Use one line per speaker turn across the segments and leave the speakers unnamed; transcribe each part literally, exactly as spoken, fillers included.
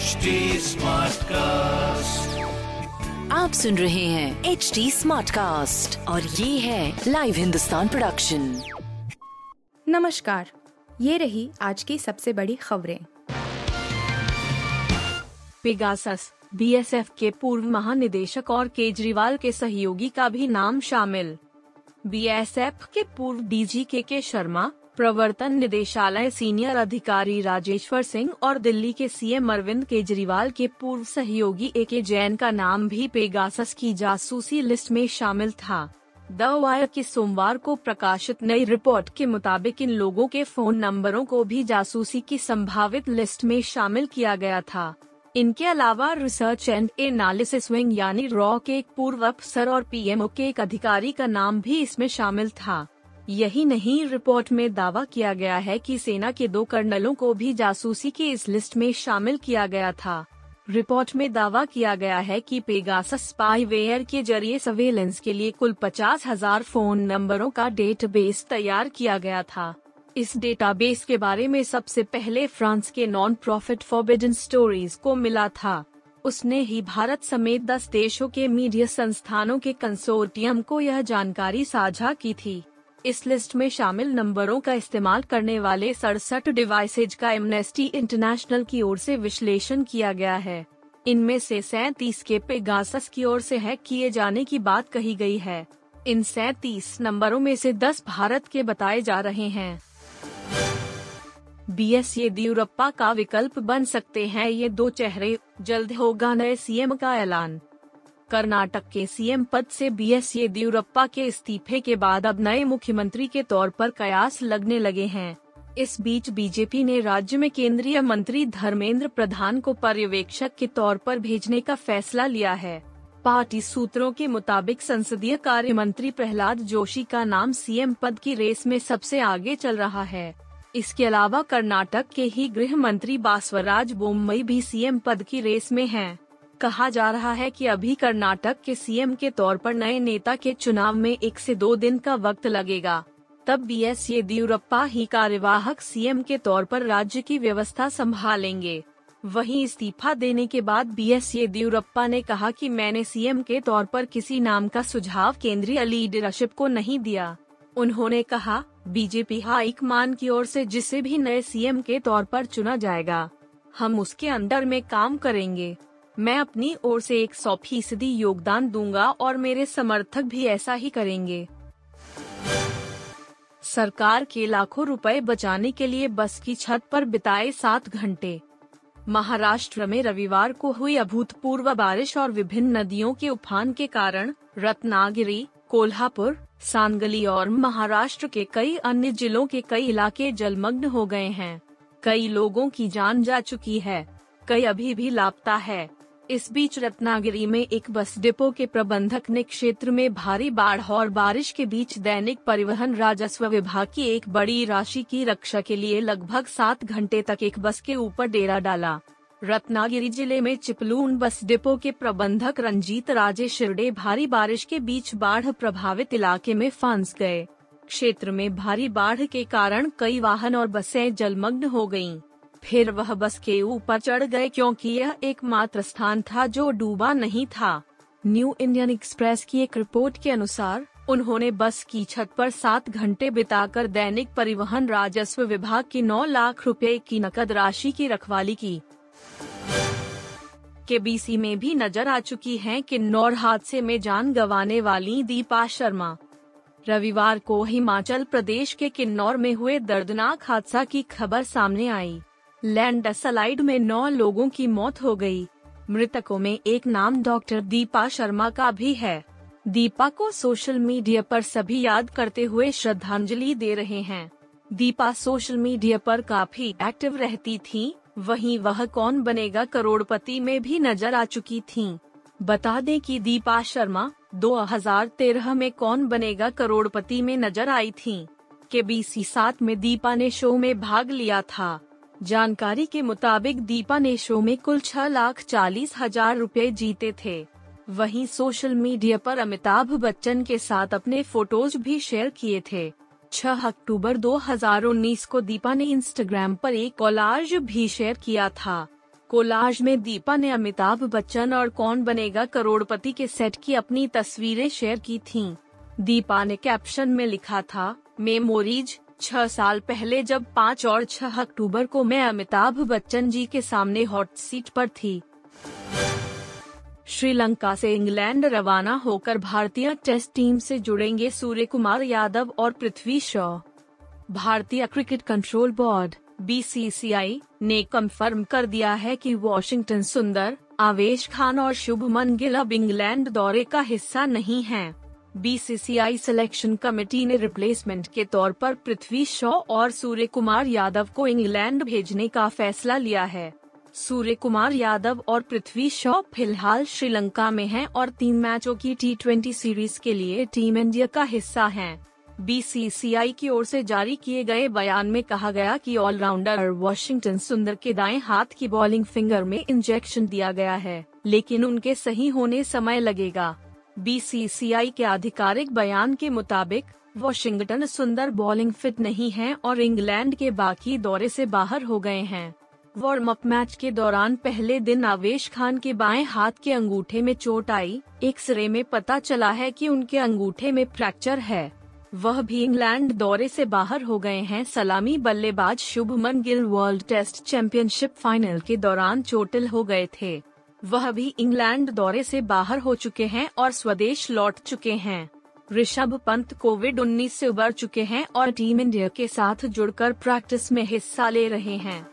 H D smart cast,
आप सुन रहे हैं एच डी स्मार्ट कास्ट और ये है लाइव हिंदुस्तान प्रोडक्शन।
नमस्कार, ये रही आज की सबसे बड़ी खबरें।
पेगासस, बी एस एफ के पूर्व महानिदेशक और केजरीवाल के सहयोगी का भी नाम शामिल। बी एस एफ के पूर्व डी जी के के शर्मा, प्रवर्तन निदेशालय सीनियर अधिकारी राजेश्वर सिंह और दिल्ली के सी एम अरविंद केजरीवाल के पूर्व सहयोगी ए के जैन का नाम भी पेगासस की जासूसी लिस्ट में शामिल था। द वायर की सोमवार को प्रकाशित नई रिपोर्ट के मुताबिक इन लोगों के फोन नंबरों को भी जासूसी की संभावित लिस्ट में शामिल किया गया था। इनके अलावा रिसर्च एंड एनालिसिस विंग यानी रॉ के एक पूर्व अफसर और पी एम ओ के एक अधिकारी का नाम भी इसमें शामिल था। यही नहीं, रिपोर्ट में दावा किया गया है कि सेना के दो कर्नलों को भी जासूसी की इस लिस्ट में शामिल किया गया था। रिपोर्ट में दावा किया गया है कि पेगासस स्पाईवेयर के जरिए सर्वेलेंस के लिए कुल पचास हजार फोन नंबरों का डेटाबेस तैयार किया गया था। इस डेटाबेस के बारे में सबसे पहले फ्रांस के नॉन प्रॉफिट फॉरबिडन स्टोरीज को मिला था। उसने ही भारत समेत दस देशों के मीडिया संस्थानों के कंसोर्टियम को यह जानकारी साझा की थी। इस लिस्ट में शामिल नंबरों का इस्तेमाल करने वाले सड़सठ डिवाइसेज का एमनेस्टी इंटरनेशनल की ओर से विश्लेषण किया गया है। इनमें से सैंतीस के पेगासस की ओर से हैक किए जाने की बात कही गई है। इन सैंतीस नंबरों में से दस भारत के बताए जा रहे हैं। बी एस येदियुरप्पा का विकल्प बन सकते हैं ये दो चेहरे, जल्द होगा नए सी एम का ऐलान। कर्नाटक के सी एम पद से बी एस येदियुरप्पा के इस्तीफे के बाद अब नए मुख्यमंत्री के तौर पर कयास लगने लगे हैं। इस बीच बी जे पी ने राज्य में केंद्रीय मंत्री धर्मेंद्र प्रधान को पर्यवेक्षक के तौर पर भेजने का फैसला लिया है। पार्टी सूत्रों के मुताबिक संसदीय कार्य मंत्री प्रहलाद जोशी का नाम सी एम पद की रेस में सबसे आगे चल रहा है। इसके अलावा कर्नाटक के ही गृह मंत्री बासवराज बोम्मई भी सी एम पद की रेस में हैं। कहा जा रहा है कि अभी कर्नाटक के सी एम के तौर पर नए नेता के चुनाव में एक से दो दिन का वक्त लगेगा। तब बी एस येदियुरप्पा ही कार्यवाहक सी एम के तौर पर राज्य की व्यवस्था संभालेंगे। वहीं इस्तीफा देने के बाद बी एस येदियुरप्पा ने कहा कि मैंने सी एम के तौर पर किसी नाम का सुझाव केंद्रीय लीडरशिप को नहीं दिया। उन्होंने कहा, बी जे पी हाईकमान की ओर से जिसे भी नए सी एम के तौर पर चुना जाएगा, हम उसके अंडर में काम करेंगे। मैं अपनी ओर से एक सौ फीसदी योगदान दूंगा और मेरे समर्थक भी ऐसा ही करेंगे। सरकार के लाखों रुपए बचाने के लिए बस की छत पर बिताए सात घंटे। महाराष्ट्र में रविवार को हुई अभूतपूर्व बारिश और विभिन्न नदियों के उफान के कारण रत्नागिरी, कोल्हापुर, सांगली और महाराष्ट्र के कई अन्य जिलों के कई इलाके जलमग्न हो गए हैं। कई लोगों की जान जा चुकी है, कई अभी भी लापता है। इस बीच रत्नागिरी में एक बस डिपो के प्रबंधक ने क्षेत्र में भारी बाढ़ और बारिश के बीच दैनिक परिवहन राजस्व विभाग की एक बड़ी राशि की रक्षा के लिए लगभग सात घंटे तक एक बस के ऊपर डेरा डाला। रत्नागिरी जिले में चिपलून बस डिपो के प्रबंधक रंजीत राजे शिरडे भारी बारिश के बीच बाढ़ प्रभावित इलाके में फंस गए। क्षेत्र में भारी बाढ़ के कारण कई वाहन और बसें जलमग्न हो गयीं। फिर वह बस के ऊपर चढ़ गए क्योंकि यह एकमात्र स्थान था जो डूबा नहीं था। न्यू इंडियन एक्सप्रेस की एक रिपोर्ट के अनुसार उन्होंने बस की छत पर सात घंटे बिताकर दैनिक परिवहन राजस्व विभाग की नौ लाख रुपए की नकद राशि की रखवाली की। के बी सी में भी नजर आ चुकी हैं किन्नौर हादसे में जान गंवाने वाली दीपा शर्मा। रविवार को हिमाचल प्रदेश के किन्नौर में हुए दर्दनाक हादसा की खबर सामने आई। लैंडस्लाइड में नौ लोगों की मौत हो गई। मृतकों में एक नाम डॉक्टर दीपा शर्मा का भी है। दीपा को सोशल मीडिया पर सभी याद करते हुए श्रद्धांजलि दे रहे हैं। दीपा सोशल मीडिया पर काफी एक्टिव रहती थीं, वहीं वह कौन बनेगा करोड़पति में भी नजर आ चुकी थीं। बता दें कि दीपा शर्मा दो हज़ार तेरह में कौन बनेगा करोड़पति में नजर आई थीं। के बी सी सात में दीपा ने शो में भाग लिया था। जानकारी के मुताबिक दीपा ने शो में कुल छह लाख चालीस हजार रुपए जीते थे। वहीं सोशल मीडिया पर अमिताभ बच्चन के साथ अपने फोटोज भी शेयर किए थे। छह अक्टूबर दो हज़ार उन्नीस को दीपा ने इंस्टाग्राम पर एक कोलाज भी शेयर किया था। कोलाज में दीपा ने अमिताभ बच्चन और कौन बनेगा करोड़पति के सेट की अपनी तस्वीरें शेयर की थीं। दीपा ने कैप्शन में लिखा था, मेमोरीज, छह साल पहले जब पाँच और छह अक्टूबर को मैं अमिताभ बच्चन जी के सामने हॉट सीट पर थी। श्रीलंका से इंग्लैंड रवाना होकर भारतीय टेस्ट टीम से जुड़ेंगे सूर्य कुमार यादव और पृथ्वी शॉ। भारतीय cricket control board B C C I ने कंफर्म कर दिया है कि वॉशिंगटन सुंदर, आवेश खान और शुभमन गिल अब इंग्लैंड दौरे का हिस्सा नहीं हैं। B C C I selection committee ने रिप्लेसमेंट के तौर पर पृथ्वी शॉ और सूर्य कुमार यादव को इंग्लैंड भेजने का फैसला लिया है। सूर्य कुमार यादव और पृथ्वी शॉ फिलहाल श्रीलंका में हैं और तीन मैचों की टी ट्वेंटी सीरीज के लिए टीम इंडिया का हिस्सा हैं। बी सी सी आई की ओर से जारी किए गए बयान में कहा गया कि ऑलराउंडर वॉशिंगटन सुंदर के दाएं हाथ की बॉलिंग फिंगर में इंजेक्शन दिया गया है, लेकिन उनके सही होने समय लगेगा। बी सी सी आई के आधिकारिक बयान के मुताबिक वॉशिंगटन सुंदर बॉलिंग फिट नहीं है और इंग्लैंड के बाकी दौरे से बाहर हो गए हैं। वार्म अप मैच के दौरान पहले दिन आवेश खान के बाएं हाथ के अंगूठे में चोट आई। एक्सरे में पता चला है कि उनके अंगूठे में फ्रैक्चर है। वह भी इंग्लैंड दौरे से बाहर हो गए हैं। सलामी बल्लेबाज Shubman Gill world test championship final के दौरान चोटिल हो गए थे। वह भी इंग्लैंड दौरे से बाहर हो चुके हैं और स्वदेश लौट चुके हैं। ऋषभ पंत कोविड उन्नीस से उबर चुके हैं और टीम इंडिया के साथ जुड़कर प्रैक्टिस में हिस्सा ले रहे हैं।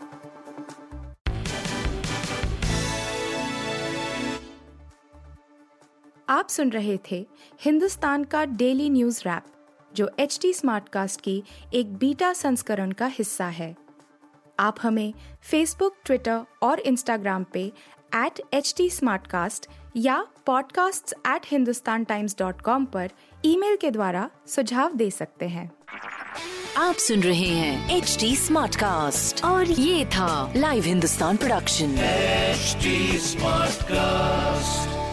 आप सुन रहे थे हिंदुस्तान का डेली न्यूज रैप, जो एच टी स्मार्टकास्ट की एक बीटा संस्करण का हिस्सा है। आप हमें फेसबुक, ट्विटर और इंस्टाग्राम पे एट एच टी स्मार्टकास्ट या podcasts at Hindustan Times dot com पर ईमेल के द्वारा सुझाव दे सकते हैं।
आप सुन रहे हैं एच टी स्मार्टकास्ट और ये था live Hindustan production
H T Smartcast.